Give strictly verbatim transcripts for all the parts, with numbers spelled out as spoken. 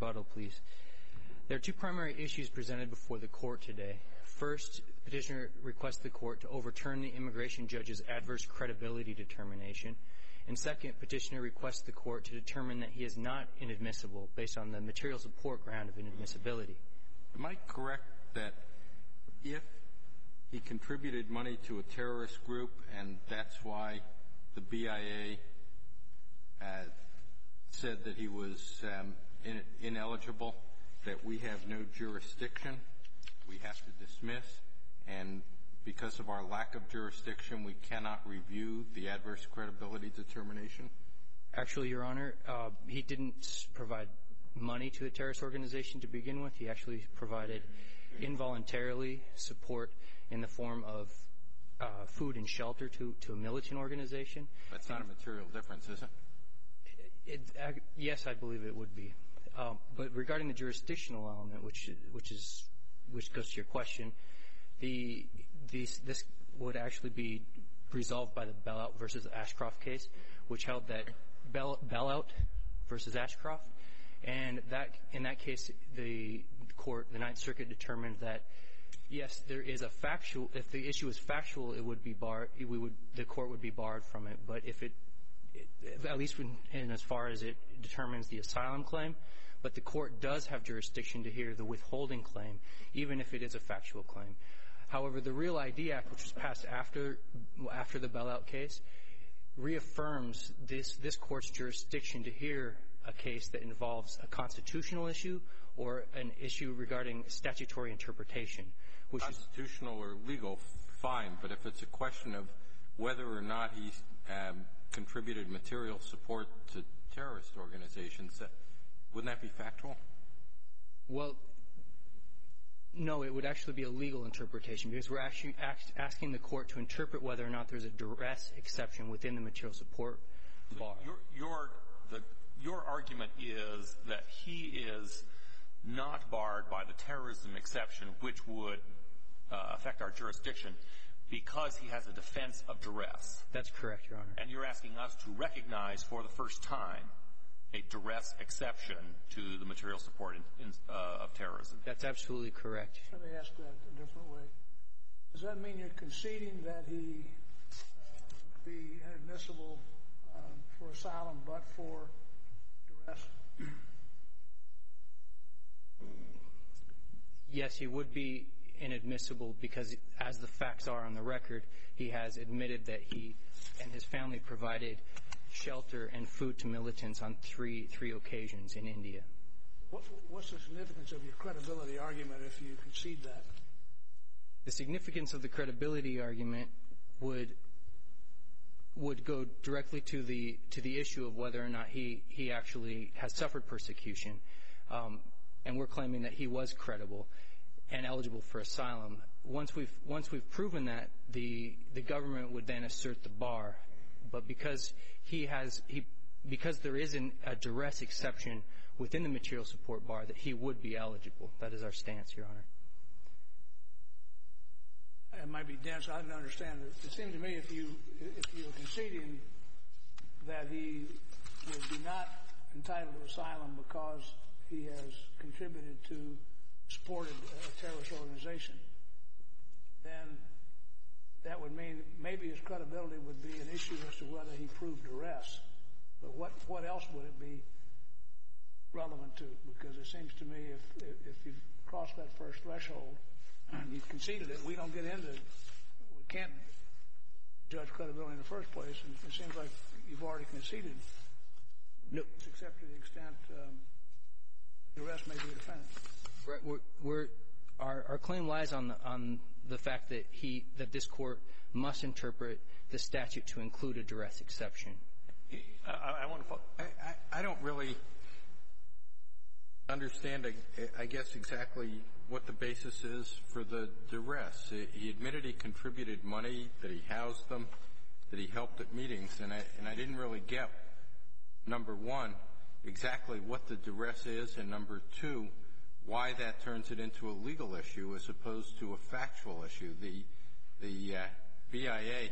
rebuttal, please. There are two primary issues presented before the court today. First, petitioner requests the court to overturn the immigration judge's adverse credibility determination. And second, petitioner requests the court to determine that he is not inadmissible based on the material support ground of inadmissibility. Am I correct that if he contributed money to a terrorist group and that's why the B I A uh, said that he was um, in, ineligible, that we have no jurisdiction, we have to dismiss, and because of our lack of jurisdiction, we cannot review the adverse credibility determination? Actually, Your Honor, uh, he didn't provide money to the terrorist organization to begin with. He actually provided involuntarily support in the form of uh, food and shelter to, to a militant organization. That's not a material difference, is it? It, uh, yes, I believe it would be. Um, but regarding the jurisdictional element, which which is which goes to your question, the these, this would actually be resolved by the Bellout versus Ashcroft case, which held that Bell, Bellout versus Ashcroft, and that in that case, the court, the Ninth Circuit, determined that yes, there is a factual. If the issue is factual, it would be barred. We would the court would be barred from it. But if it at least in, in as far as it determines the asylum claim, but the court does have jurisdiction to hear the withholding claim, even if it is a factual claim. However, the Real I D Act, which was passed after after the Bellout case, reaffirms this this court's jurisdiction to hear a case that involves a constitutional issue or an issue regarding statutory interpretation. Which constitutional or legal, fine, but if it's a question of whether or not he um, contributed material support to terrorist organizations, that, wouldn't that be factual? Well, no, it would actually be a legal interpretation because we're actually ask, asking the court to interpret whether or not there's a duress exception within the material support bar. Your, your, the, your argument is that he is not barred by the terrorism exception, which would uh, affect our jurisdiction, because he has a defense of duress. That's correct, Your Honor. And you're asking us to recognize for the first time a duress exception to the material support in, in, uh, of terrorism. That's absolutely correct. Let me ask that a different way. Does that mean you're conceding that he uh, be inadmissible uh, for asylum but for duress? Yes, he would be inadmissible because, as the facts are on the record, he has admitted that he and his family provided shelter and food to militants on three three occasions in India. What, what's the significance of your credibility argument if you concede that? The significance of the credibility argument would would go directly to the to the issue of whether or not he he actually has suffered persecution, um, and we're claiming that he was credible and eligible for asylum. Once we've once we've proven that, the the government would then assert the bar. But because he has he because there is an, a duress exception within the material support bar, that he would be eligible. That is our stance, Your Honor. It might be dense. I didn't understand it. It seemed to me if you if you were conceding that he would be not entitled to asylum because he has contributed to supported a terrorist organization, then that would mean maybe his credibility would be an issue as to whether he proved duress. But what what else would it be relevant to? Because it seems to me if if you've crossed that first threshold and you've conceded it, we don't get into it. We can't judge credibility in the first place. And it seems like you've already conceded. No. Except to the extent um, duress may be a defense. Right, we're, we're our, our claim lies on the, on the fact that he that this court must interpret the statute to include a duress exception. I, I want to. I, I, I don't really understand, I, I guess, exactly what the basis is for the duress. He admitted he contributed money, that he housed them, that he helped at meetings, and I and I didn't really get, number one, exactly what the duress is, and number two, why that turns it into a legal issue as opposed to a factual issue. The the uh, B I A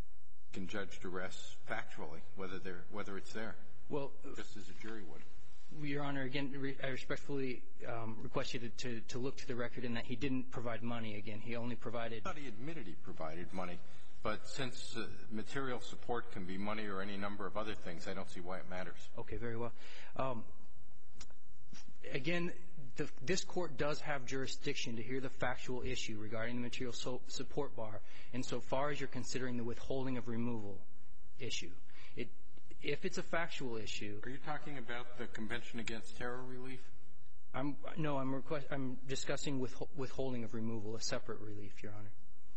can judge duress factually, whether they're whether it's there. Well, just as a jury would. Your Honor, again, re- I respectfully um, request you to, to, to look to the record in that he didn't provide money. Again, he only provided... I thought he admitted he provided money. But since uh, material support can be money or any number of other things, I don't see why it matters. Okay, very well. Um, again, the, this Court does have jurisdiction to hear the factual issue regarding the material so, support bar insofar as you're considering the withholding of removal issue. It, if it's a factual issue... Are you talking about the Convention Against Terror Relief? I'm, no, I'm, request, I'm discussing with, withholding of removal, a separate relief, Your Honor.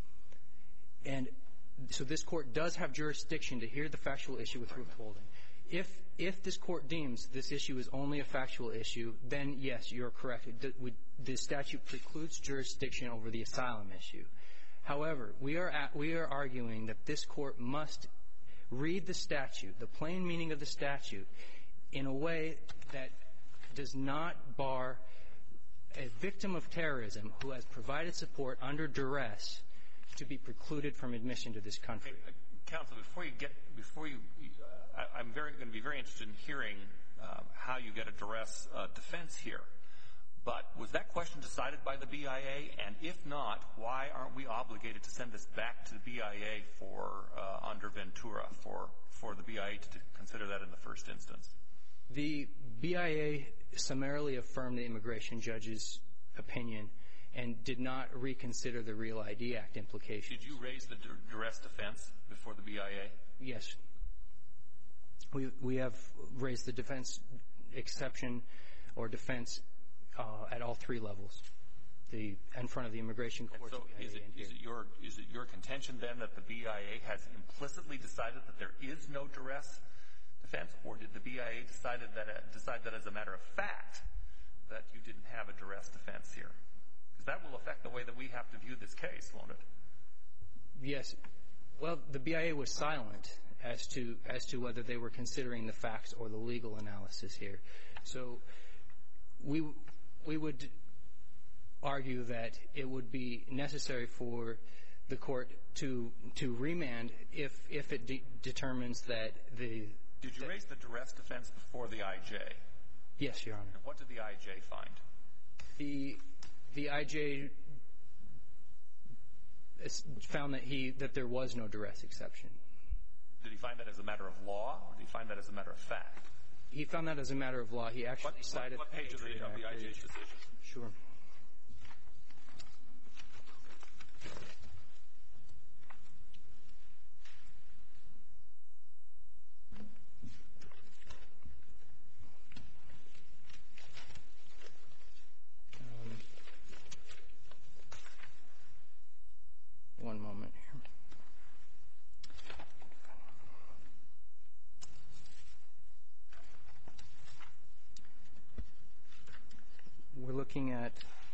And so this Court does have jurisdiction to hear the factual issue with withholding. If if this Court deems this issue is only a factual issue, then, yes, you're correct. The, we, the statute precludes jurisdiction over the asylum issue. However, we are at, we are arguing that this Court must read the statute, the plain meaning of the statute, in a way that does not bar a victim of terrorism who has provided support under duress to be precluded from admission to this country. Okay, uh, Counsel, before you get, before you, uh, I, I'm very going to be very interested in hearing uh, how you get a duress uh, defense here. But was that question decided by the B I A? And if not, why aren't we obligated to send this back to the B I A for uh, under Ventura for for the B I A to, to consider that in the first instance? The B I A summarily affirmed the immigration judge's opinion and did not reconsider the Real I D Act implications. Did you raise the duress defense before the B I A? Yes. We we have raised the defense exception or defense uh, at all three levels, the in front of the immigration court. So the is it, is it your is it your contention then that the B I A has implicitly decided that there is no duress defense, or did the B I A decided that uh, decide that as a matter of fact that you didn't have a duress defense here? Because that will affect the way that we have to view this case, won't it? Yes. Well, the B I A was silent as to as to whether they were considering the facts or the legal analysis here. So we we would argue that it would be necessary for the court to to remand if if it de- determines that the Did you that, raise the duress defense before the I J? Yes, Your Honor. And what did the I J find? The the I J found that he that there was no duress exception. Did he find that as a matter of law, or did he find that as a matter of fact? He found that as a matter of law. He actually What, cited what, what page of the, of the I J's decision? Sure. Um, one moment here. We're looking at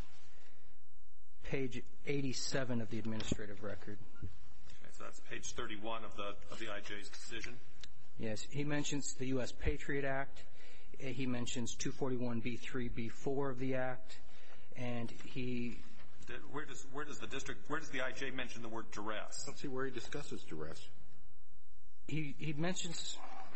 page eighty-seven of the administrative record. Okay, so that's page thirty-one of the of the I J's decision. Yes, he mentions the U S Patriot Act. He mentions two forty-one B three B four of the Act, and he. Where does where does the district where does the I J mention the word duress? Let's see where he discusses duress. He he mentions.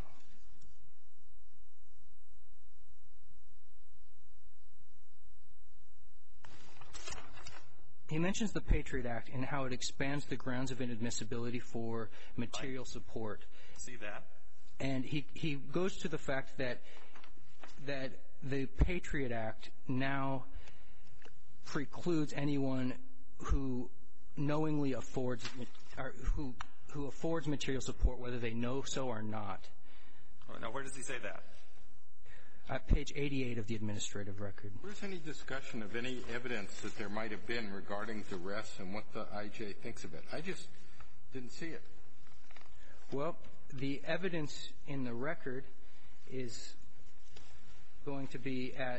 He mentions the Patriot Act and how it expands the grounds of inadmissibility for material support. See that? And he he goes to the fact that that the Patriot Act now precludes anyone who knowingly affords or who who affords material support, whether they know so or not. Now, where does he say that? At page eighty-eight of the administrative record. Where's any discussion of any evidence that there might have been regarding duress and what the I J thinks of it? I just didn't see it. Well, the evidence in the record is going to be at,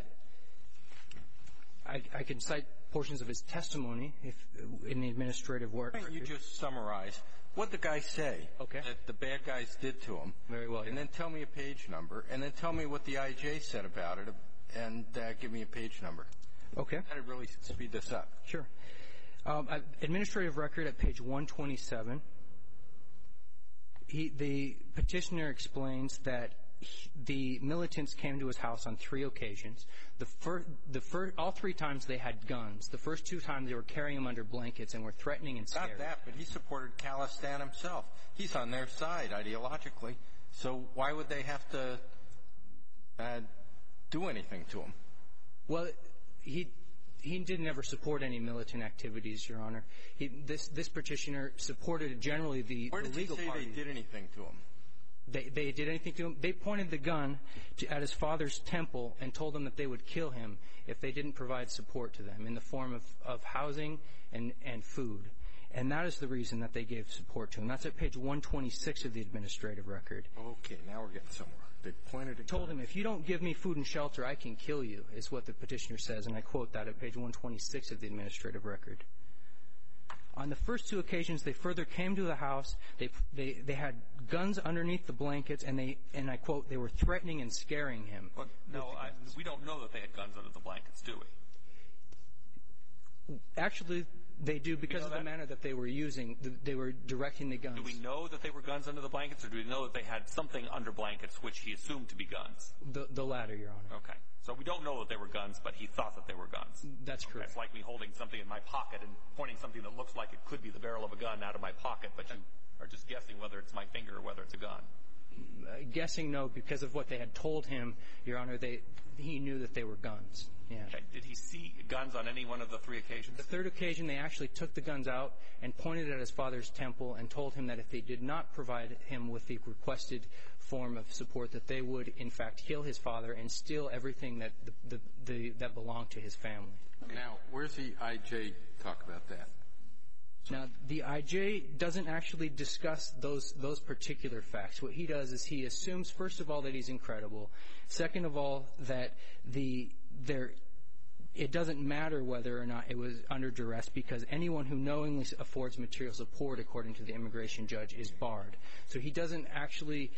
I, I can cite portions of his testimony if in the administrative work. Why don't you just summarize what the guy say Okay. that the bad guys did to him? Very well. And yeah. then tell me a page number, and then tell me what the I J said about it, and uh, give me a page number. Okay. That'd really speed this up. Sure. Um, administrative record at page one twenty-seven. He, the petitioner explains that he, the militants came to his house on three occasions. The fir- the fir- all three times they had guns. The first two times they were carrying them under blankets and were threatening and scaring. Not that, but he supported Khalistan himself. He's on their side ideologically. So why would they have to uh, do anything to him? Well, he he didn't ever support any militant activities, Your Honor. He, this this petitioner supported generally the, Where the did legal he say party. they did anything to him? They, they did anything to him. They pointed the gun to, at his father's temple and told him that they would kill him if they didn't provide support to them in the form of, of housing and, and food. And that is the reason that they gave support to him. That's at page one twenty-six of the administrative record. Okay, now we're getting somewhere. They pointed at Told him, if you don't give me food and shelter, I can kill you, is what the petitioner says. And I quote that at page one twenty-six of the administrative record. On the first two occasions, they further came to the house. They, they, they had guns underneath the blankets, and they, and I quote, they were threatening and scaring him. But no, I, we don't know that they had guns under the blankets, do we? Actually, they do because of the manner that they were using. The, they were directing the guns. Do we know that they were guns under the blankets, or do we know that they had something under blankets which he assumed to be guns? The, the latter, Your Honor. Okay. So we don't know that they were guns, but he thought that they were guns. That's correct. That's like me holding something in my pocket and pointing something that looks like it could be the barrel of a gun out of my pocket, but you are just guessing whether it's my finger or whether it's a gun. Uh, guessing no, because of what they had told him, Your Honor, they, he knew that they were guns. Yeah. Okay. Did he see guns on any one of the three occasions? The third occasion, they actually took the guns out and pointed at his father's temple and told him that if they did not provide him with the requested form of support, that they would, in fact, kill his father and steal everything that the, the, the, that belonged to his family. Now, where's the I J talk about that? Now, the I J doesn't actually discuss those those particular facts. What he does is he assumes, first of all, that he's incredible. Second of all, that the there it doesn't matter whether or not it was under duress, because anyone who knowingly affords material support, according to the immigration judge, is barred. So he doesn't actually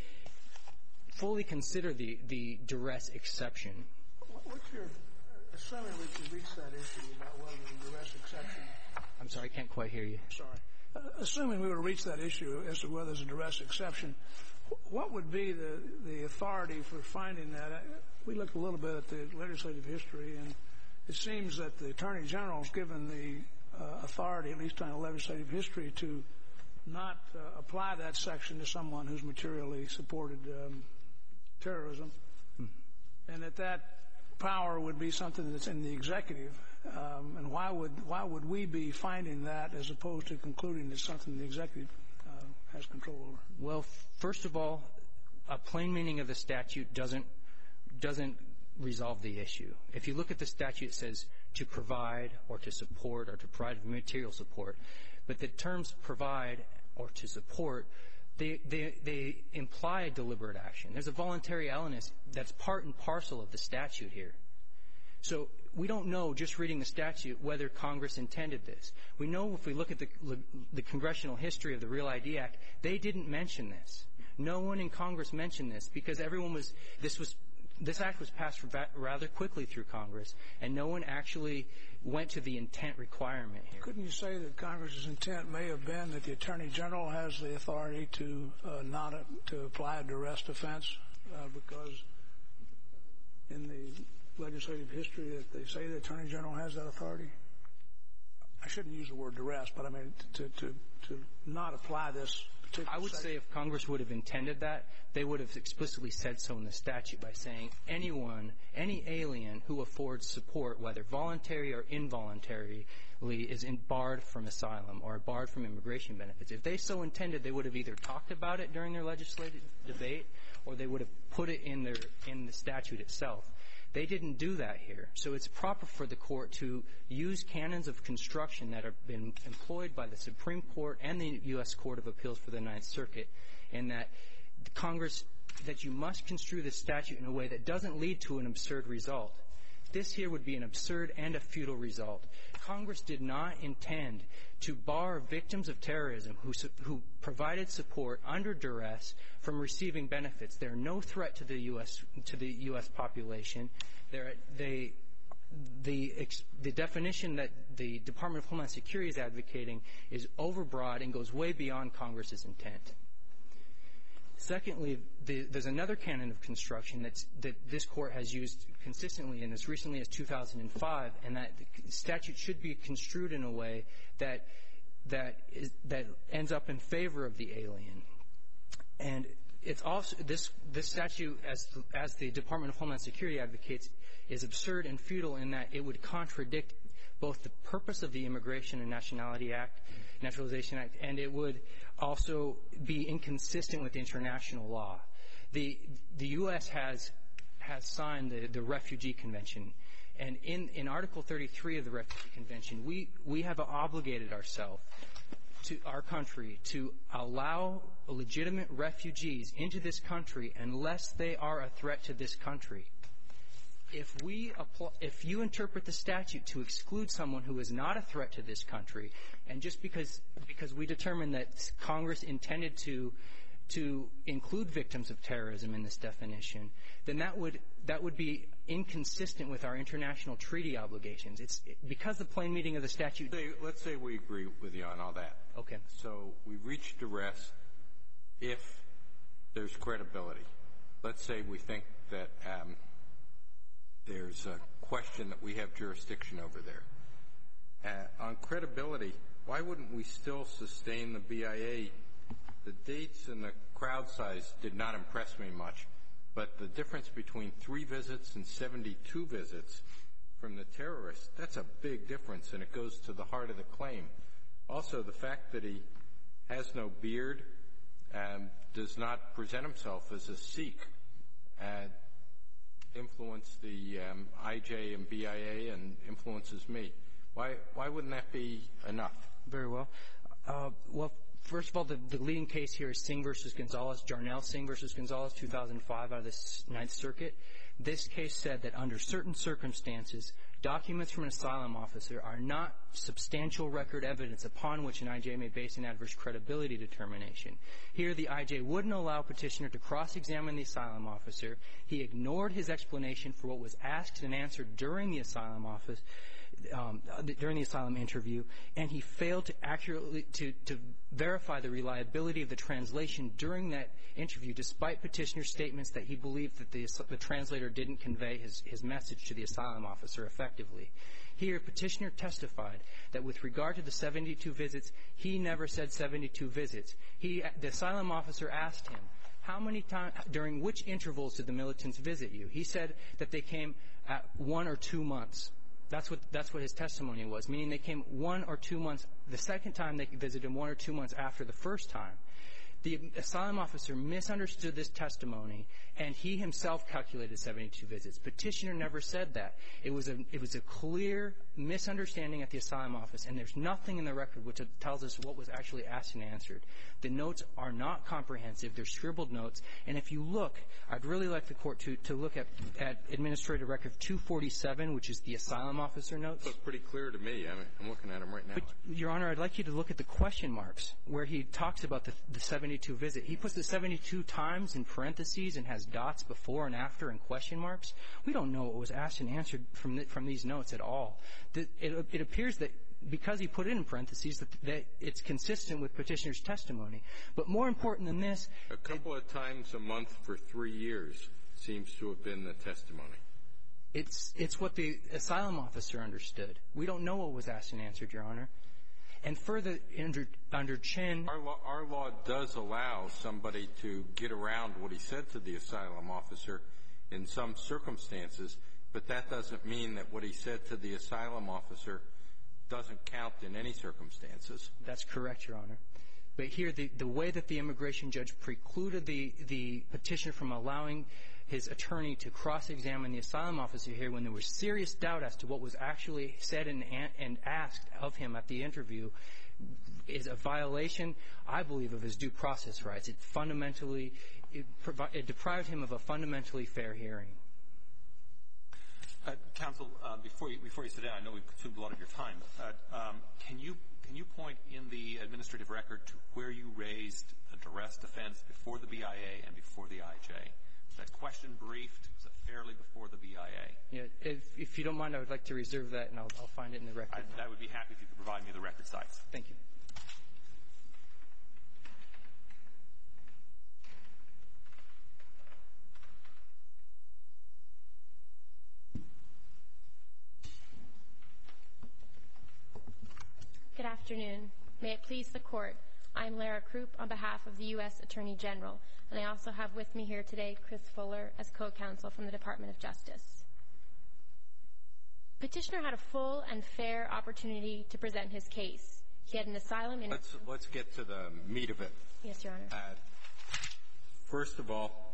fully consider the, the duress exception. What's your, assuming we can reach that issue about whether the duress exception. I'm sorry, I can't quite hear you. Sorry. Uh, assuming we were to reach that issue as to whether there's a duress exception, what would be the, the authority for finding that? We looked a little bit at the legislative history, and it seems that the Attorney General is given the uh, authority, at least on the legislative history, to not uh, apply that section to someone who's materially supported um, terrorism, hmm. and that that power would be something that's in the executive. Um, and why would why would we be finding that as opposed to concluding it's something the executive uh, has control over? Well, first of all, a plain meaning of the statute doesn't doesn't resolve the issue. If you look at the statute, it says to provide or to support or to provide material support. But the terms provide or to support, they, they, they imply a deliberate action. There's a voluntary element that's part and parcel of the statute here. So we don't know, just reading the statute, whether Congress intended this. We know if we look at the, the congressional history of the Real I D Act, they didn't mention this. No one in Congress mentioned this because everyone was, this was, this act was passed rather quickly through Congress, and no one actually went to the intent requirement here. Couldn't you say that Congress's intent may have been that the Attorney General has the authority to uh, not a, to apply a duress defense uh, because in the legislative history that they say the Attorney General has that authority? I shouldn't use the word duress, but I mean to to to not apply this particular I would section. say if Congress would have intended that, they would have explicitly said so in the statute by saying anyone, any alien who affords support, whether voluntary or involuntarily, is in barred from asylum or barred from immigration benefits. If they so intended, they would have either talked about it during their legislative debate or they would have put it in their in the statute itself. They didn't do that here. So it's proper for the court to use canons of construction that have been employed by the Supreme Court and the U S Court of Appeals for the Ninth Circuit, and that Congress, that you must construe the statute in a way that doesn't lead to an absurd result. This here would be an absurd and a futile result. Congress did not intend to bar victims of terrorism who, who provided support under duress from receiving benefits. They're no threat to the U S to the U S population. They're, they, the the definition that the Department of Homeland Security is advocating is overbroad and goes way beyond Congress's intent. Secondly, the, there's another canon of construction that's, that this Court has used consistently and as recently as two thousand five, and that the statute should be construed in a way that that is, that ends up in favor of the alien. And it's also this this statute, as as the Department of Homeland Security advocates, is absurd and futile in that it would contradict both the purpose of the Immigration and Nationality Act, Naturalization Act, and it would also be inconsistent with international law. The the U S has has signed the, the Refugee Convention, and in, in Article thirty-three of the Refugee Convention, we we have obligated ourselves to our country to allow legitimate refugees into this country unless they are a threat to this country. If we apply, if you interpret the statute to exclude someone who is not a threat to this country, and just because because we determined that Congress intended to to include victims of terrorism in this definition, then that would that would be inconsistent with our international treaty obligations. It's because the plain meaning of the statute. Let's say, let's say we agree with you on all that. Okay. So we reached arrest if there's credibility. Let's say we think that um, there's a question that we have jurisdiction over there. Uh, on credibility, why wouldn't we still sustain the B I A? The dates and the crowd size did not impress me much, but the difference between three visits and seventy-two visits from the terrorist, that's a big difference, and it goes to the heart of the claim. Also, the fact that he has no beard um, does not present himself as a Sikh uh, influence the um, I J and B I A and influences me. Why why wouldn't that be enough? Very well. Uh, well, first of all, the, the leading case here is Singh versus Gonzalez, Jarnell Singh versus Gonzalez, two thousand five, out of the Ninth Circuit. This case said that under certain circumstances, documents from an asylum officer are not substantial record evidence upon which an I J may base an adverse credibility determination. Here, the I J wouldn't allow petitioner to cross-examine the asylum officer. He ignored his explanation for what was asked and answered during the asylum office, um, during the asylum interview, and he failed to accurately to, to verify the reliability of the translation during that interview, despite petitioner's statements that he believed that the, the translator didn't convey his, his message to the asylum officer effectively. Here, petitioner testified that with regard to the seventy-two visits, he never said seventy-two visits. He, the asylum officer asked him, how many times, during which intervals did the militants visit you? He said that they came at one or two months. That's what, that's what his testimony was, meaning they came one or two months. The second time they visited him one or two months after the first time. The asylum officer misunderstood this testimony, and he himself calculated seventy-two visits. Petitioner never said that. It was a, it was a clear misunderstanding at the asylum office, and there's nothing in the record which tells us what was actually asked and answered. The notes are not comprehensive. They're scribbled notes. And if you look, I'd really like the Court to, to look at, at Administrative Record two forty-seven, which is the asylum officer notes. Looks pretty clear to me. I mean, I'm looking at them right now. But, Your Honor, I'd like you to look at the question marks where he talks about the, the seventy-two visit. He puts the seventy-two times in parentheses and has dots before and after and question marks. We don't know what was asked and answered from the, from these notes at all. The, it, it appears that because he put it in parentheses, that, that it's consistent with petitioner's testimony. But more important than this, a couple of times a month for three years seems to have been the testimony. It's it's what the asylum officer understood. We don't know what was asked and answered, Your Honor. And further, under, under Chen... Our law, our law does allow somebody to get around what he said to the asylum officer in some circumstances, but that doesn't mean that what he said to the asylum officer doesn't count in any circumstances. That's correct, Your Honor. But here, the, the way that the immigration judge precluded the, the petitioner from allowing his attorney to cross-examine the asylum officer here when there was serious doubt as to what was actually said and, and asked of him at the interview is a violation, I believe, of his due process rights. It fundamentally, it, provi- it deprived him of a fundamentally fair hearing. Uh, counsel, uh, before you, before you sit down, I know we've consumed a lot of your time. But, um, can you can you point in the administrative record to where you raised a duress defense before the B I A and before the I J? Was that question briefed? Was it fairly before the B I A? Yeah, if, if you don't mind, I would like to reserve that, and I'll, I'll find it in the record. I, I would be happy if you could provide me the record sites. Thank you. afternoon. May it please the Court. I'm Lara Krupp on behalf of the U S Attorney General, and I also have with me here today Chris Fuller as co-counsel from the Department of Justice. Petitioner had a full and fair opportunity to present his case. He had an asylum in... Let's, let's get to the meat of it. Yes, Your Honor. Uh, first of all,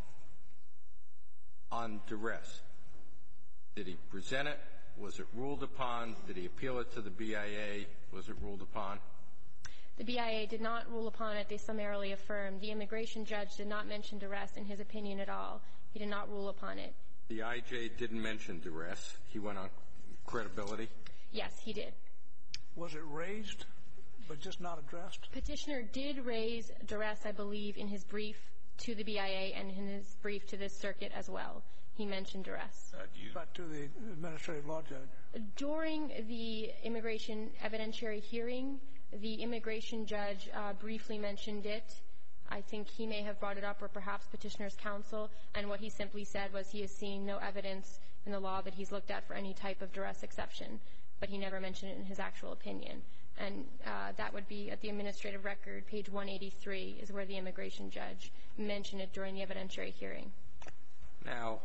on duress, did he present it? Was it ruled upon? Did he appeal it to the B I A? Was it ruled upon? The B I A did not rule upon it. They summarily affirmed. The immigration judge did not mention duress in his opinion at all. He did not rule upon it. The I J didn't mention duress. He went on credibility? Yes, he did. Was it raised, but just not addressed? Petitioner did raise duress, I believe, in his brief to the B I A and in his brief to this circuit as well. He mentioned duress. Uh, do you... But to the administrative law judge? During the immigration evidentiary hearing, the immigration judge uh, briefly mentioned it. I think he may have brought it up, or perhaps petitioner's counsel, and what he simply said was he has seen no evidence in the law that he's looked at for any type of duress exception, but he never mentioned it in his actual opinion. And uh, that would be at the administrative record, page one eighty-three, is where the immigration judge mentioned it during the evidentiary hearing. Now,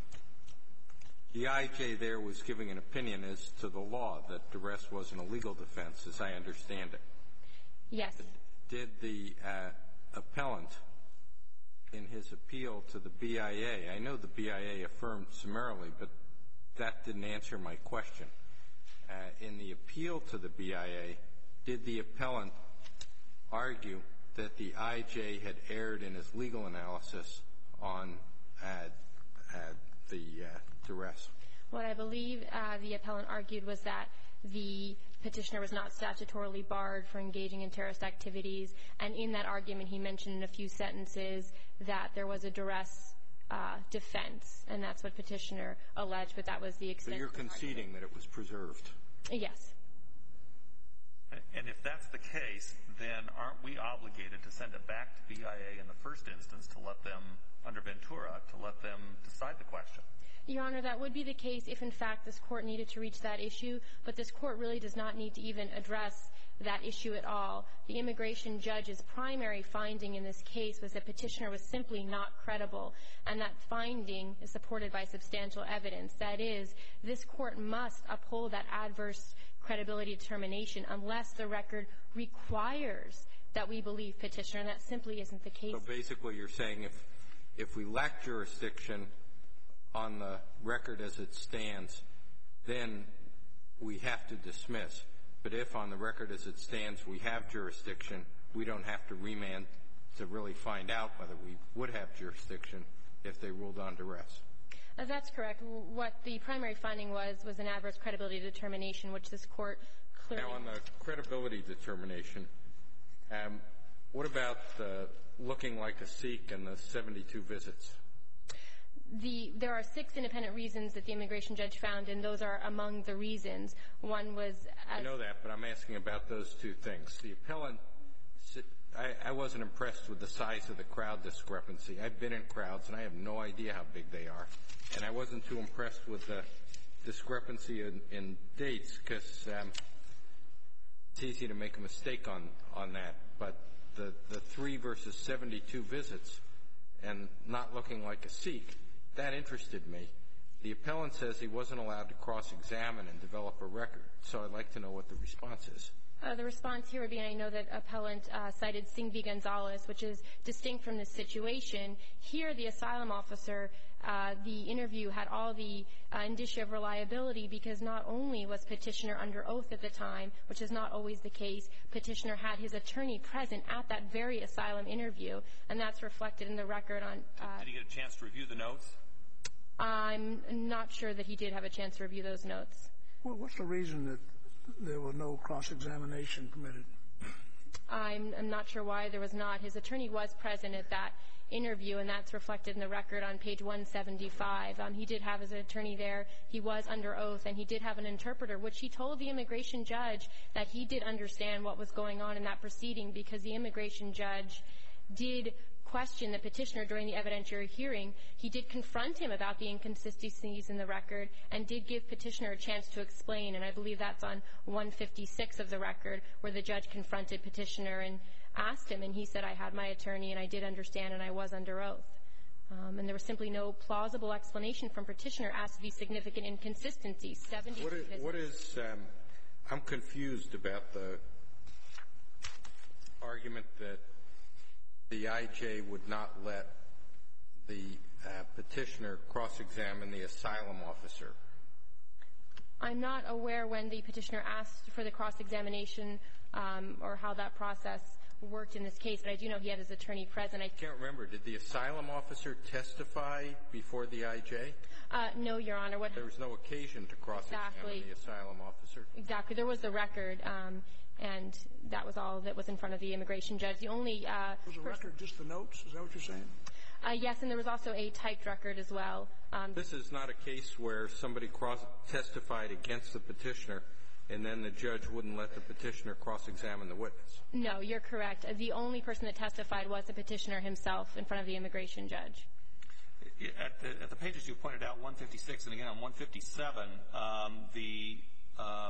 the I J there was giving an opinion as to the law that duress wasn't a legal defense, as I understand it. Yes. Did the uh, appellant, in his appeal to the B I A, I know the B I A affirmed summarily, but that didn't answer my question. Uh, in the appeal to the B I A, did the appellant argue that the I J had erred in his legal analysis on uh, uh, the uh, duress? What I believe uh, the appellant argued was that the petitioner was not statutorily barred for engaging in terrorist activities, and in that argument he mentioned in a few sentences that there was a duress uh, defense, and that's what petitioner alleged, but that was the extent So you're of the conceding argument. that it was preserved? Yes. And if that's the case, then aren't we obligated to send it back to B I A in the first instance to let them, under Ventura, to let them decide the question? Your Honor, that would be the case if, in fact, this Court needed to reach that issue, but this Court really does not need to even address that issue at all. The immigration judge's primary finding in this case was that petitioner was simply not credible, and that finding is supported by substantial evidence. That is, this Court must uphold that adverse credibility determination unless the record requires that we believe petitioner, and that simply isn't the case. So basically you're saying if if we lack jurisdiction on the record as it stands, then we have to dismiss. But if on the record as it stands we have jurisdiction, we don't have to remand to really find out whether we would have jurisdiction if they ruled on duress. Uh, that's correct. What the primary finding was was an adverse credibility determination, which this Court clearly... Now, on the credibility determination, um, what about uh, looking like a Sikh and the seventy-two visits? The, there are six independent reasons that the immigration judge found, and those are among the reasons. One was... As I know that, but I'm asking about those two things. The appellant, I, I wasn't impressed with the size of the crowd discrepancy. I've been in crowds, and I have no idea how big they are. And I wasn't too impressed with the discrepancy in, in dates, because um, it's easy to make a mistake on, on that. But the, the three versus seventy-two visits and not looking like a Sikh, that interested me. The appellant says he wasn't allowed to cross-examine and develop a record, so I'd like to know what the response is. Uh, the response here would be, I know that appellant uh, cited Singh v. Gonzalez, which is distinct from this situation. Here, the asylum officer, uh, the interview had all the uh, indicia of reliability because not only was petitioner under oath at the time, which is not always the case, petitioner had his attorney present at that very asylum interview, and that's reflected in the record on... Uh, Did he get a chance to review the notes? I'm not sure that he did have a chance to review those notes. Well, what's the reason that there was no cross-examination permitted? I'm, I'm not sure why there was not. His attorney was present at that interview, and that's reflected in the record on page one seventy-five. Um, he did have his attorney there. He was under oath, and he did have an interpreter, which he told the immigration judge that he did understand what was going on in that proceeding because the immigration judge did questioned the petitioner during the evidentiary hearing, he did confront him about the inconsistencies in the record and did give petitioner a chance to explain. And I believe that's on one fifty-six of the record, where the judge confronted petitioner and asked him, and he said, I had my attorney and I did understand and I was under oath. Um, and there was simply no plausible explanation from petitioner as to these significant inconsistencies. seventy What is, what is um, I'm confused about the argument that the I J would not let the uh, petitioner cross-examine the asylum officer. I'm not aware when the petitioner asked for the cross-examination um, or how that process worked in this case, but I do know he had his attorney present. I can't remember. Did the asylum officer testify before the I J? Uh, no, Your Honor. What there was no occasion to cross-examine exactly. the asylum officer? Exactly. There was the record, um, and that was all that was in front of the immigration judge. The only uh, was the record just the notes? Is that what you're saying? Uh, yes, and there was also a typed record as well. Um, this is not a case where somebody cross testified against the petitioner, and then the judge wouldn't let the petitioner cross-examine the witness. No, you're correct. The only person that testified was the petitioner himself in front of the immigration judge. At the, at the pages you pointed out, one fifty-six and again on one fifty-seven, um, the um,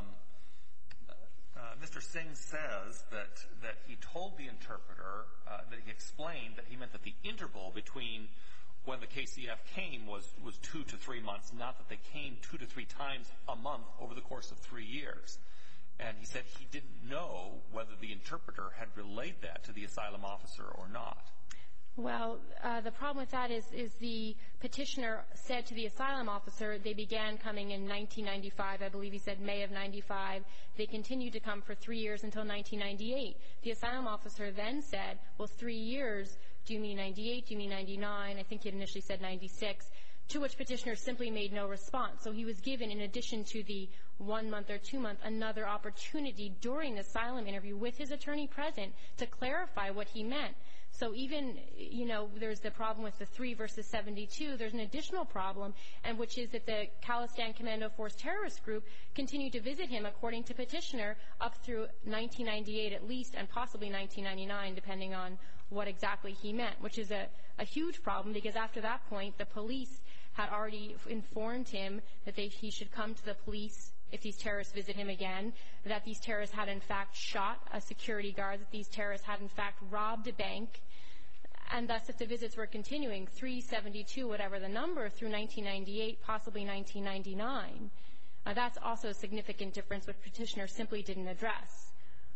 uh, Mister Singh says that that he told the interpreter uh, that he explained that he meant that the interval between when the K C F came was was two to three months, not that they came two to three times a month over the course of three years. And he said he didn't know whether the interpreter had relayed that to the asylum officer or not. Well, uh, the problem with that is, is the petitioner said to the asylum officer they began coming in nineteen ninety-five. I believe he said May of ninety-five. They continued to come for three years until nineteen ninety-eight. The asylum officer then said, well, three years, do you mean ninety-eight? Do you mean ninety-nine? I think he had initially said ninety-six, to which petitioner simply made no response. So he was given, in addition to the one month or two month, another opportunity during the asylum interview with his attorney present to clarify what he meant. So even, you know, there's the problem with the three versus seventy-two. There's an additional problem, and which is that the Khalistan Commando Force terrorist group continued to visit him, according to petitioner, up through nineteen ninety-eight at least, and possibly nineteen ninety-nine, depending on what exactly he meant, which is a, a huge problem, because after that point, the police had already informed him that they, he should come to the police if these terrorists visit him again, that these terrorists had in fact shot a security guard, that these terrorists had in fact robbed a bank, and thus if the visits were continuing, three seventy-two, whatever the number, through nineteen ninety-eight, possibly nineteen ninety-nine, uh, that's also a significant difference which petitioner simply didn't address.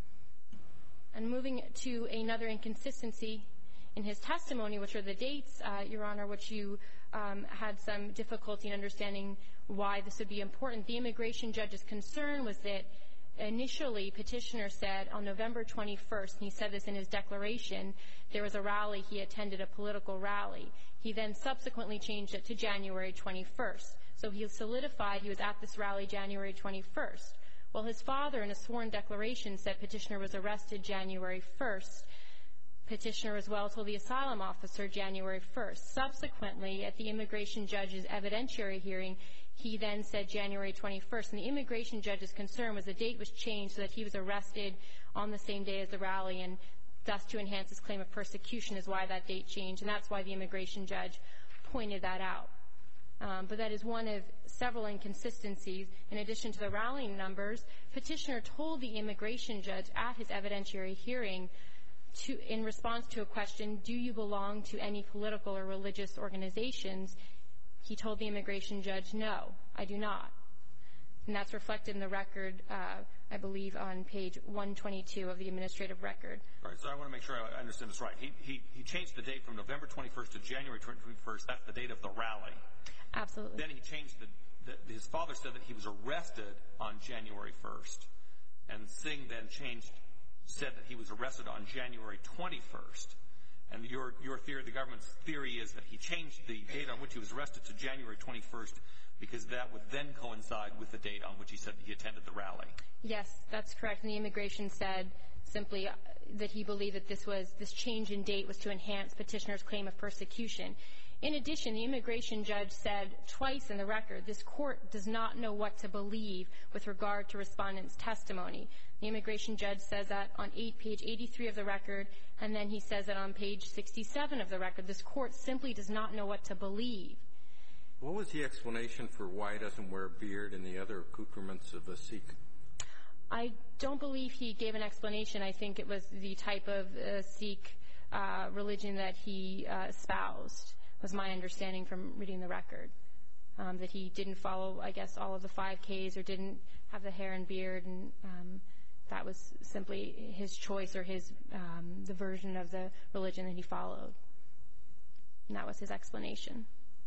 And moving to another inconsistency in his testimony, which are the dates, uh, Your Honor, which you um, had some difficulty in understanding why this would be important. The immigration judge's concern was that initially petitioner said on November twenty-first, and he said this in his declaration, there was a rally, he attended a political rally. He then subsequently changed it to January twenty-first. So he solidified he was at this rally January twenty-first. Well, his father in a sworn declaration said petitioner was arrested January first. Petitioner as well told the asylum officer January first. Subsequently, at the immigration judge's evidentiary hearing, he then said January twenty-first. And the immigration judge's concern was the date was changed so that he was arrested on the same day as the rally, and thus to enhance his claim of persecution is why that date changed. And that's why the immigration judge pointed that out. Um, but that is one of several inconsistencies. In addition to the rallying numbers, petitioner told the immigration judge at his evidentiary hearing, to, in response to a question, do you belong to any political or religious organizations? He told the immigration judge, no, I do not. And that's reflected in the record, uh, I believe, on page one twenty-two of the administrative record. All right, so I want to make sure I understand this right. He, he, he changed the date from November twenty-first to January twenty-first. That's the date of the rally. Absolutely. Then he changed the, the, his father said that he was arrested on January first. And Singh then changed, said that he was arrested on January twenty-first. And your, your theory, the government's theory is that he changed the date on which he was arrested to January twenty-first because that would then coincide with the date on which he said that he attended the rally. Yes, that's correct. And the immigration said simply that he believed that this was, this change in date was to enhance petitioner's claim of persecution. In addition, the immigration judge said twice in the record, this court does not know what to believe with regard to respondent's testimony. The immigration judge says that on eight, page eighty-three of the record, and then he says that on page sixty-seven of the record. This court simply does not know what to believe. What was the explanation for why he doesn't wear a beard and the other accoutrements of a Sikh? I don't believe he gave an explanation. I think it was the type of uh, Sikh uh, religion that he uh, espoused, was my understanding from reading the record. Um, that he didn't follow, I guess, all of the five Ks or didn't have the hair and beard, and um, that was simply his choice or his um, the version of the religion that he followed. And that was his explanation.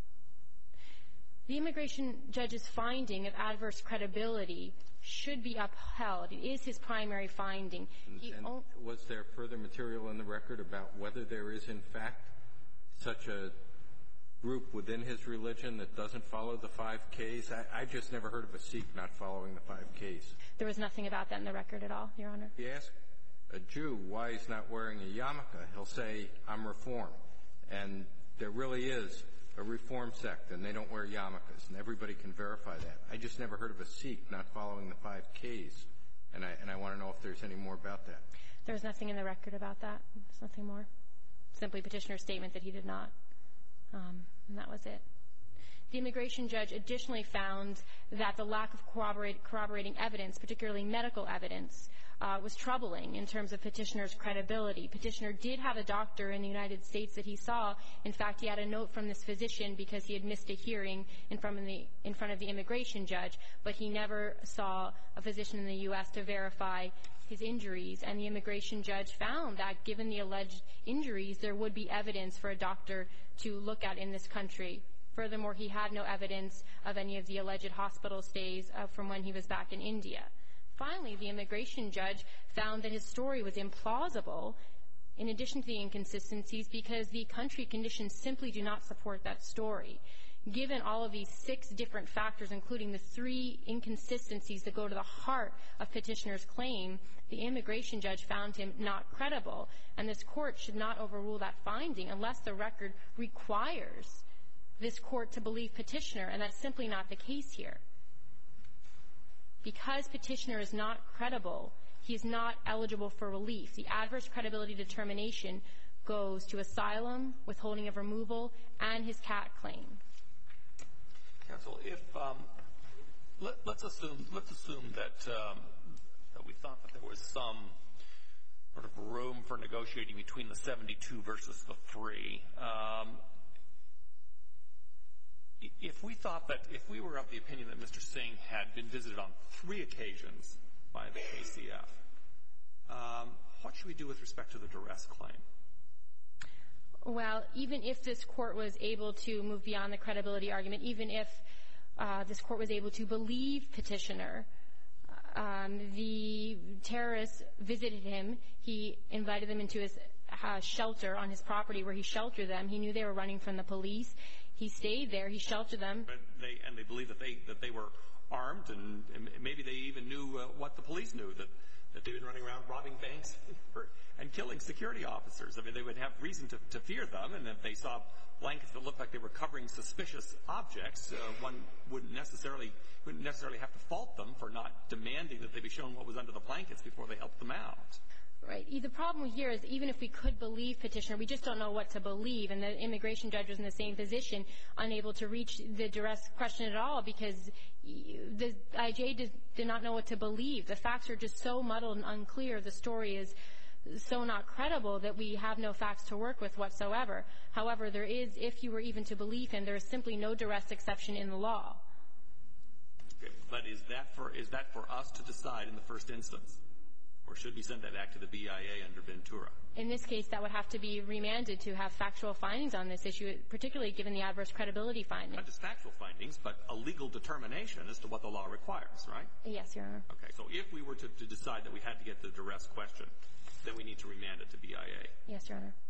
The immigration judge's finding of adverse credibility should be upheld. It is his primary finding. And, and was there further material in the record about whether there is, in fact, such a group within his religion that doesn't follow the five Ks? I, I just never heard of a Sikh not following the five Ks. There was nothing about that in the record at all, Your Honor. You ask a Jew why he's not wearing a yarmulke, he'll say, I'm Reform. And there really is a Reform sect, and they don't wear yarmulkes, and everybody can verify that. I just never heard of a Sikh not following the five Ks, and I, and I want to know if there's any more about that. There's nothing in the record about that. There's nothing more. Simply petitioner's statement that he did not, um, and that was it. The immigration judge additionally found that the lack of corroborate, corroborating evidence, particularly medical evidence, uh, was troubling in terms of petitioner's credibility. Petitioner did have a doctor in the United States that he saw. In fact, he had a note from this physician because he had missed a hearing in front of the, in front of the immigration judge, but he never saw a physician in the U S to verify his injuries. And the immigration judge found that given the alleged injuries, there would be evidence for a doctor to look at in this country. Furthermore, he had no evidence of any of the alleged hospital stays uh, from when he was back in India. Finally, the immigration judge found that his story was implausible in addition to the inconsistencies because the country conditions simply do not support that story. Given all of these six different factors, including the three inconsistencies that go to the heart of petitioner's claim, the immigration judge found him not credible, and this court should not overrule that finding unless the record requires this court to believe petitioner, and that's simply not the case here. Because petitioner is not credible, he is not eligible for relief. The adverse credibility determination goes to asylum, withholding of removal, and his cat claim. Counsel, if um, let, let's assume let's assume that um, that we thought that there was some sort of room for negotiating between the seventy-two versus the three. Um, If we thought that, if we were of the opinion that Mister Singh had been visited on three occasions by the K C F, um, what should we do with respect to the duress claim? Well, even if this court was able to move beyond the credibility argument, even if uh, this court was able to believe petitioner, um, the terrorists visited him. He invited them into his uh, shelter on his property where he sheltered them. He knew they were running from the police. He stayed there. He sheltered them. But they, and they believed that they that they were armed, and, and maybe they even knew uh, what the police knew, that, that they'd been running around robbing banks and killing security officers. I mean, they would have reason to, to fear them, and if they saw blankets that looked like they were covering suspicious objects, uh, one wouldn't necessarily wouldn't necessarily have to fault them for not demanding that they be shown what was under the blankets before they helped them out. Right. The problem here is even if we could believe petitioner, we just don't know what to believe. And the immigration judge was in the same position, unable to reach the duress question at all because the I J did, did not know what to believe. The facts are just so muddled and unclear. The story is so not credible that we have no facts to work with whatsoever. However, there is, if you were even to believe him, there is simply no duress exception in the law. Okay. But is that for is that for us to decide in the first instance? Or should we send that back to the B I A under Ventura? In this case, that would have to be remanded to have factual findings on this issue, particularly given the adverse credibility findings. Not just factual findings, but a legal determination as to what the law requires, right? Yes, Your Honor. Okay, so if we were to, to decide that we had to get the duress question, then we need to remand it to B I A. Yes, Your Honor.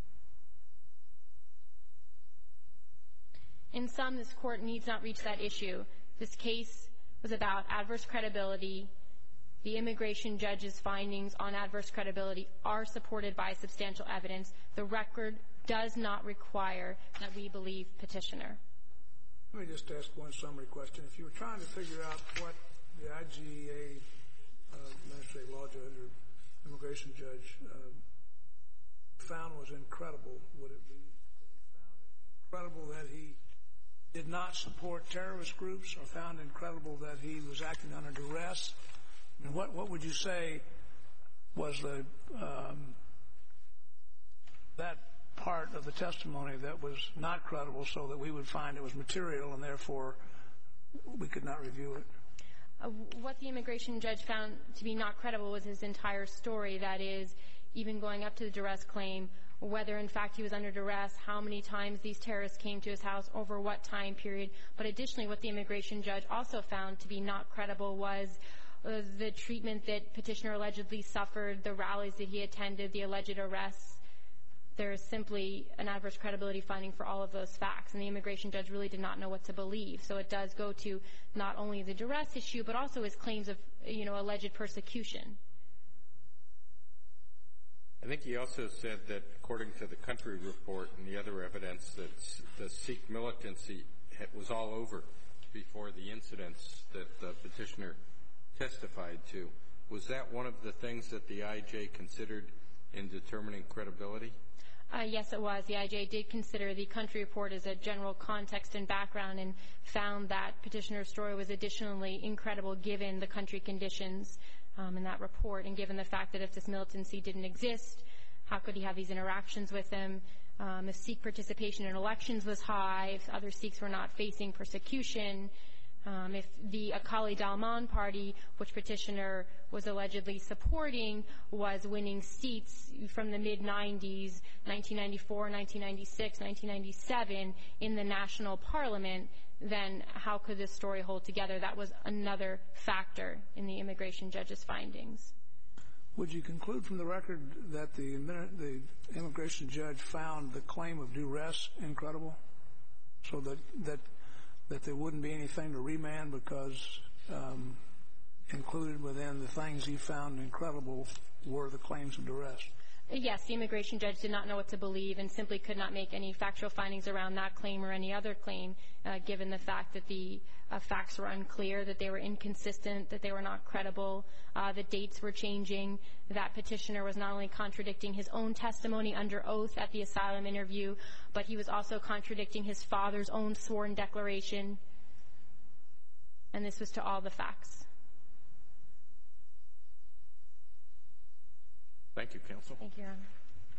In sum, this court needs not reach that issue. This case was about adverse credibility. The immigration judge's findings on adverse credibility are supported by substantial evidence. The record does not require that we believe petitioner. Let me just ask one summary question. If you were trying to figure out what the I G A uh, administrative law judge or immigration judge uh, found was incredible, would it be that he found it incredible that he did not support terrorist groups, or found incredible that he was acting under duress? And what what would you say was the um, that part of the testimony that was not credible, so that we would find it was material and therefore we could not review it? Uh, what the immigration judge found to be not credible was his entire story. That is, even going up to the duress claim, whether in fact he was under duress, how many times these terrorists came to his house, over what time period. But additionally, what the immigration judge also found to be not credible was uh, the treatment that petitioner allegedly suffered, the rallies that he attended, the alleged arrests. There is simply an adverse credibility finding for all of those facts, and the immigration judge really did not know what to believe. So it does go to not only the duress issue, but also his claims of, you know, alleged persecution. I think he also said that, according to the country report and the other evidence, that the Sikh militancy was all over before the incidents that the petitioner testified to. Was that one of the things that the I J considered in determining credibility? Uh, yes, it was. The I J did consider the country report as a general context and background, and found that petitioner's story was additionally incredible given the country conditions um, in that report, and given the fact that if this militancy didn't exist, how could he have these interactions with them? Um, if Sikh participation in elections was high, if other Sikhs were not facing persecution, Um, if the Akali Dalman party, which petitioner was allegedly supporting, was winning seats from the mid nineties, nineteen ninety-four, nineteen ninety-six, nineteen ninety-seven, in the national parliament, then how could this story hold together? That was another factor in the immigration judge's findings. Would you conclude from the record that the, the immigration judge found the claim of duress incredible, so that that that there wouldn't be anything to remand because um, included within the things he found incredible were the claims of duress? Yes, the immigration judge did not know what to believe and simply could not make any factual findings around that claim or any other claim, uh, given the fact that the uh, facts were unclear, that they were inconsistent, that they were not credible, uh, the dates were changing, that petitioner was not only contradicting his own testimony under oath at the asylum interview, but he was also contradicting his father's own sworn declaration. And this was to all the facts. Thank you, counsel. Thank you, Your Honor.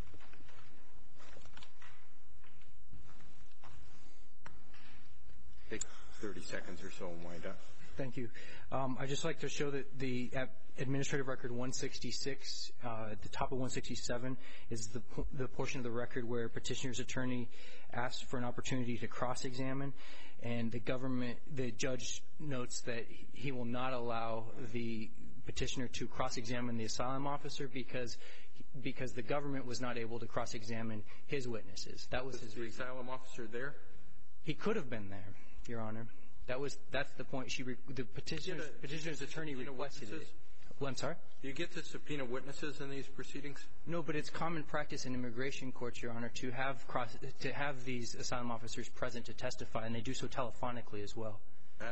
Take thirty seconds or so and wind up. Thank you. Um, I'd just like to show that the uh, administrative record one sixty-six, uh, at the top of one sixty-seven, is the, the portion of the record where petitioner's attorney asked for an opportunity to cross-examine, and the government, the judge notes that he will not allow the petitioner to cross-examine the asylum officer because because the government was not able to cross-examine his witnesses. That was, was his the reason. asylum officer there? He could have been there, Your Honor. That was that's the point. She re, the petitioner's, a, petitioner's attorney requested it. Well, I'm sorry? Do you get to subpoena witnesses in these proceedings? No, but it's common practice in immigration courts, Your Honor, to have cross to have these asylum officers present to testify, and they do so telephonically as well. Uh,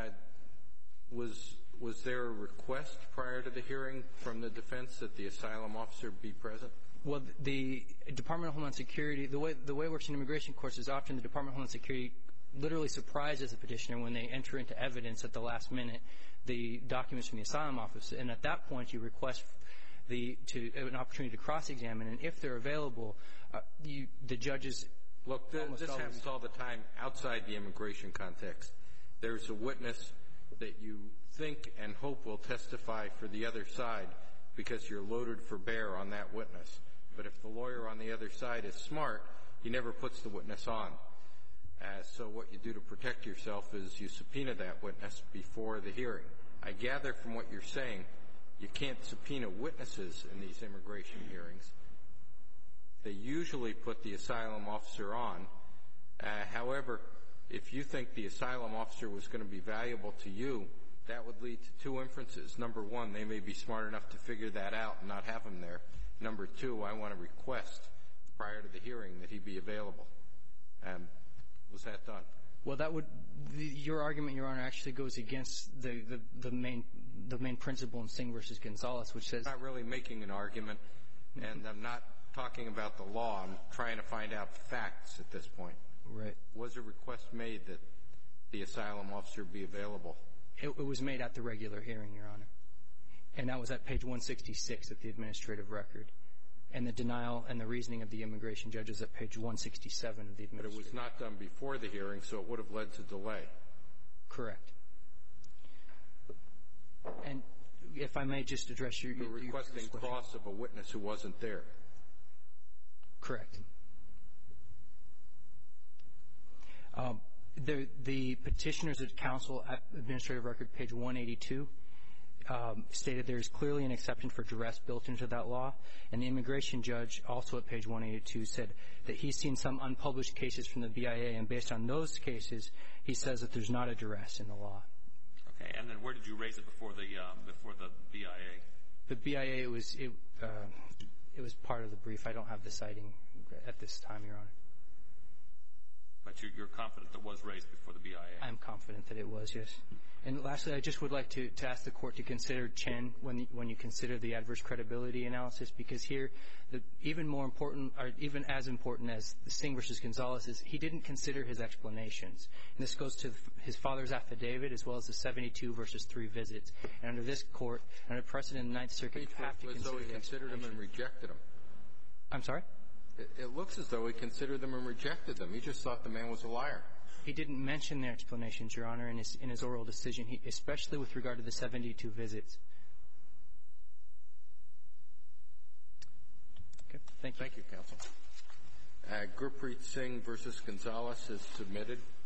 was was there a request prior to the hearing from the defense that the asylum officer be present? Well, the Department of Homeland Security, the way the way it works in immigration courts is often the Department of Homeland Security literally surprises the petitioner when they enter into evidence at the last minute the documents from the asylum office, and at that point you request the to an opportunity to cross-examine, and if they're available, uh, you, the judges. Look, the, this always happens all the time outside the immigration context. There's a witness that you think and hope will testify for the other side because you're loaded for bear on that witness. But if the lawyer on the other side is smart, he never puts the witness on. Uh, so what you do to protect yourself is you subpoena that witness before the hearing. I gather from what you're saying, you can't subpoena witnesses in these immigration hearings. They usually put the asylum officer on. Uh, however, if you think the asylum officer was going to be valuable to you, that would lead to two inferences. Number one, they may be smart enough to figure that out and not have him there. Number two, I want to request prior to the hearing that he be available. Um, was that done? Well, that would the, your argument, Your Honor, actually goes against the, the, the main the main principle in Singh versus Gonzalez, which says I'm not really making an argument, and I'm not talking about the law. I'm trying to find out facts at this point. Right. Was a request made that the asylum officer be available? It, it was made at the regular hearing, Your Honor, and that was at page one sixty-six of the administrative record. And the denial and the reasoning of the immigration judge is at page one sixty-seven of the administrative. But it was not done before the hearing, so it would have led to delay. Correct. And if I may just address your... You're requesting cross of a witness who wasn't there. Correct. Um, the, the petitioners at counsel at administrative record, page one eighty-two, Um, stated there is clearly an exception for duress built into that law, and the immigration judge also at page one eighty-two said that he's seen some unpublished cases from the B I A, and based on those cases, he says that there's not a duress in the law. Okay, and then where did you raise it before the um, before the B I A? The B I A it was it, uh, it was part of the brief. I don't have the citing at this time, Your Honor. But you're, you're confident that was raised before the B I A? I'm confident that it was, yes. And lastly, I just would like to, to ask the Court to consider Chen when, when you consider the adverse credibility analysis, because here, the, even more important, or even as important as Singh versus Gonzalez is, he didn't consider his explanations. And this goes to his father's affidavit as well as the seventy-two versus three visits. And under this Court, under precedent in the Ninth Circuit, you have to consider he considered them and rejected them. I'm sorry? It, it looks as though he considered them and rejected them. He just thought the man was a liar. He didn't mention their explanations, Your Honor, in his, in his oral decision, he, especially with regard to the seventy-two visits. Okay. Thank you. Thank you, counsel. Uh, Gurpreet Singh versus Gonzalez is submitted.